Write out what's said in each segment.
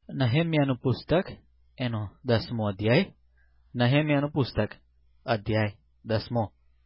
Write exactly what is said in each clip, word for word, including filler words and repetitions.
નહેમ્યાનું પુસ્તક એનો દસમો અધ્યાય. નહેમ્યાનું પુસ્તક અધ્યાય દસમો.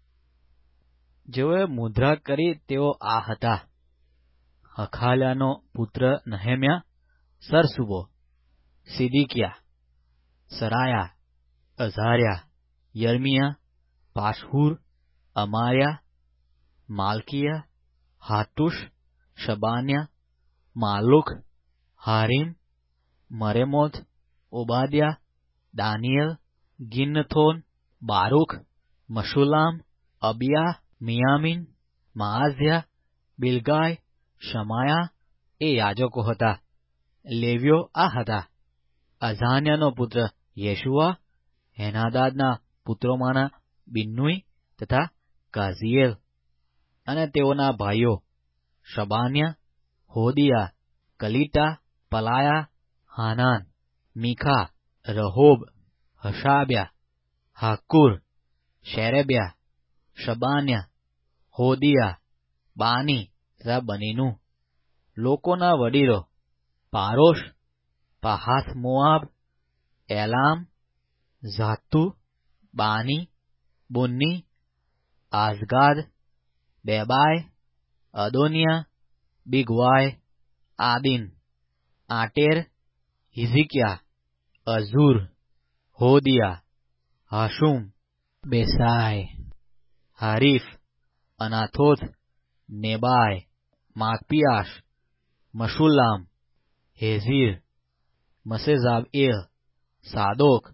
જેઓએ મુદ્રા કરી તેઓ આ હતા: હખાલ્યાનો પુત્ર નહેમ્યા, સરસુબો, સિદિકિયા, સરાયા, અઝાર્યા, યર્મિયા, પાશહુર, અમાર્યા, માલ્કિયા, હાતુશ, શબાન્યા, માલુક, હારીમ, મરેમોથ, ઓબાદ્યા, દાનિયેલ, ગિન્નથોન, બારૂક, મશુલામ, અબિયા, મિયામીન, મઆઝ્યા, બિલગાય, શમાયા એ યાજકો હતા. લેવ્યો આ હતા: અઝાન્યાનો પુત્ર યેશુઆ, હેનાદાદના પુત્રોમાંના બિન્નુઈ તથા કાઝીએલ, અને તેઓના ભાઈઓ શબાન્યા, હોદિયા, કલીટા, પલાયા, હાનાન, મીખા, રહોબ, હશાબ્યા, હાકુર, શેરેબ્યા, શબાન્યા, હોદિયા, બાની તથા બનીનું. લોકોના વડીલો પારોશ, પહાથ મોઆબ, એલામ, ઝાતુ, બાની, બુન્ની, આઝગાદ, બેબાય, અદોનિયા, બિગવાય, આદિન, આટેર, હિઝકિયા, અઝુર, હોદિયા, હાશુમ, બેસાય, હારીફ, અનાથોથ, નેબાય, માકપિયાશ, મશુલામ, હેઝીર, મસેઝાબએલ, સાદોક,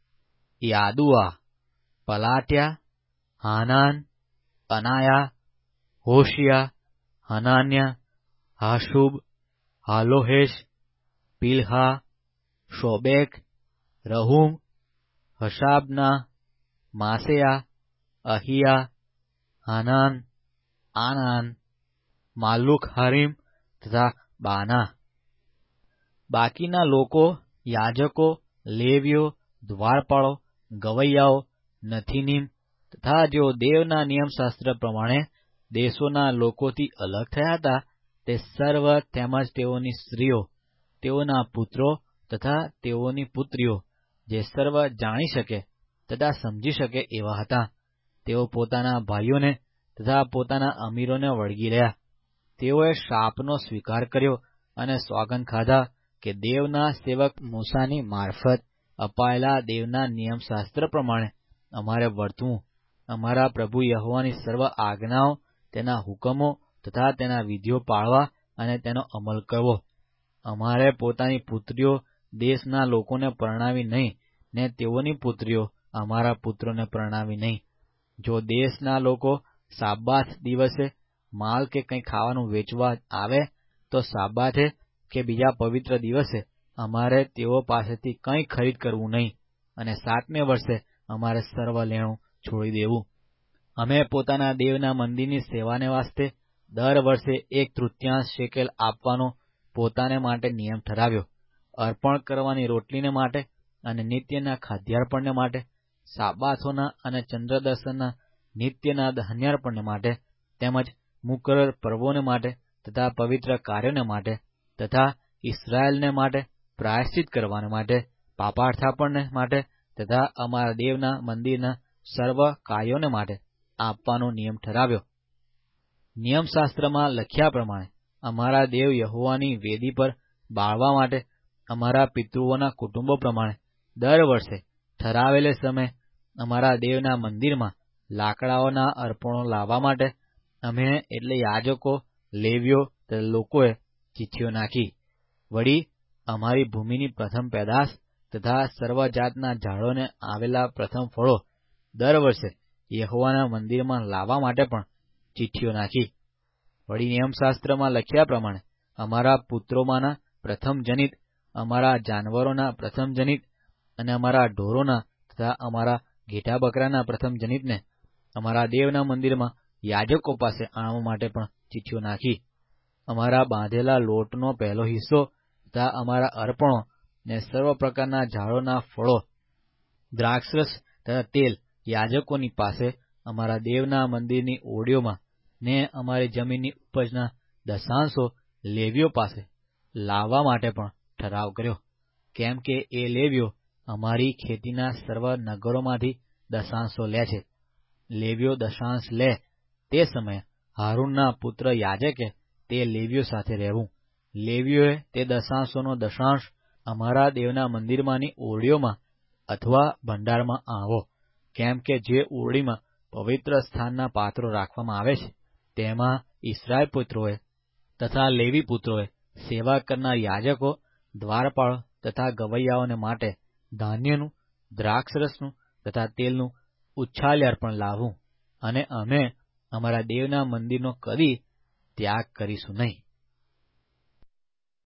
યાદુઆ, પલાટ્યા, હાનાન, અનાયા, હોશિયા, હનાન્યા, હાશુબ, હાલોહેશ, પિલહા, શોબેક, રહુમ, હશાબના, માસેયા, અહિયા, હાનાન, આનાન, માલુક, હારીમ તથા બાના. બાકીના લોકો યાજકો, લેવીઓ, દ્વારપાળો, ગવૈયાઓ, નથીનીમ તથા જેઓ દેવના નિયમશાસ્ત્ર પ્રમાણે દેશોના લોકોથી અલગ થયા હતા, તે સર્વ તેમજ તેઓની સ્ત્રીઓ, તેઓના પુત્રો તથા તેઓની પુત્રીઓ, જે સર્વ જાણી શકે તથા સમજી શકે એવા હતા. તેઓ પોતાના ભાઈઓને તથા પોતાના અમીરોને વળગી રહ્યા. તેઓએ શાપનો સ્વીકાર કર્યો અને સોગંદ ખાધા કે દેવના સેવક મૂસાની મારફત અપાયેલા દેવના નિયમશાસ્ત્ર પ્રમાણે અમારે વર્તવું, અમારા પ્રભુ યહોવાની સર્વ આજ્ઞાઓ, તેના હુકમો તથા તેના વિધિઓ પાળવા અને તેનો અમલ કરવો. અમારે પોતાની પુત્રીઓ દેશના લોકોને પરણાવી નહીં, ને તેઓની પુત્રીઓ અમારા પુત્રોને પરણાવી નહીં. જો દેશના લોકો સાબાથ દિવસે માલ કે કંઈ ખાવાનું વેચવા આવે, તો સાબાથે કે બીજા પવિત્ર દિવસે અમારે તેઓ પાસેથી કંઈ ખરીદ કરવું નહીં, અને સાતમે વર્ષે અમારે સર્વ લેણું છોડી દેવું. અમે પોતાના દેવના મંદિરની સેવાને વાસ્તે દર વર્ષે એક તૃતીયાંશ શેકેલ આપવાનો પોતાને માટે નિયમ ઠરાવ્યો. અર્પણ કરવાની રોટલીને માટે અને નિત્યના ખાદ્યાર્પણને માટે, સાબાથોના અને ચંદ્રદર્શનના નિત્યના ધાન્યાર્પણને માટે, તેમજ મુકરર પર્વોને માટે તથા પવિત્ર કાર્યોને માટે તથા ઇસ્રાયેલને માટે પ્રાયશ્ચિત કરવાને માટે, પાપાર્થાપણને માટે તથા અમારા દેવના મંદિરના સર્વ કાર્યોને માટે આપવાનો નિયમ ઠરાવ્યો. નિયમશાસ્ત્રમાં લખ્યા પ્રમાણે અમારા દેવ યહોવાની વેદી પર બાળવા માટે અમારા પિતૃઓના કુટુંબો પ્રમાણે દર વર્ષે ઠરાવેલે સમય અમારા દેવના મંદિરમાં લાકડાઓના અર્પણો લાવવા માટે અમે એટલે યાજકો, લેવીઓ તથા લોકોએ ચિઠ્ઠીઓ નાખી. વળી અમારી ભૂમિની પ્રથમ પેદાશ તથા સર્વજાતના ઝાડોને આવેલા પ્રથમ ફળો દર વર્ષે યહોવાના મંદિરમાં લાવવા માટે પણ ચિઠ્ઠીઓ નાખી. વળી નિયમશાસ્ત્રમાં લખ્યા પ્રમાણે અમારા પુત્રોમાંના પ્રથમ જનિત, અમારા જાનવરોના પ્રથમ જનિત અને અમારા ઢોરોના તથા અમારા ઘેટા બકરાના પ્રથમ જનિતને અમારા દેવના મંદિરમાં યાજકો પાસે આણવા માટે પણ ચિઠ્ઠીઓ નાખી. અમારા બાંધેલા લોટનો પહેલો હિસ્સો તથા અમારા અર્પણો ને સર્વ પ્રકારના ઝાડોના ફળો, દ્રાક્ષરસ તથા તેલ યાજકોની પાસે અમારા દેવના મંદિરની ઓરડીઓમાં ને અમારી જમીનની ઉપજના દશાંશો લેવીઓ પાસે લાવવા માટે પણ ઠરાવ કર્યો. કેમ કે એ લેવીઓ અમારી ખેતીના સર્વ નગરોમાંથી દશાંશો લે છે. લેવીઓ દશાંશ લે તે સમયે હારૂનના પુત્ર યાજકે તે લેવીઓ સાથે રહેવું. લેવીઓએ તે દશાંશોનો દશાંશ અમારા દેવના મંદિરમાંની ઓરડીઓમાં અથવા ભંડારમાં આવો, કેમ કે જે ઓરડીમાં પવિત્ર સ્થાનના પાત્રો રાખવામાં આવે છે તેમાં ઇસ્રાયેલ પુત્રોએ તથા લેવી પુત્રોએ સેવા કરનાર યાજકો, દ્વારપાળો તથા ગવૈયાઓને માટે ધાન્યનું, દ્રાક્ષરસનું તથા તેલનું ઉચ્છાલ્ય અર્પણ લાવવું, અને અમે અમારા દેવના મંદિરનો કદી ત્યાગ કરીશું નહીં.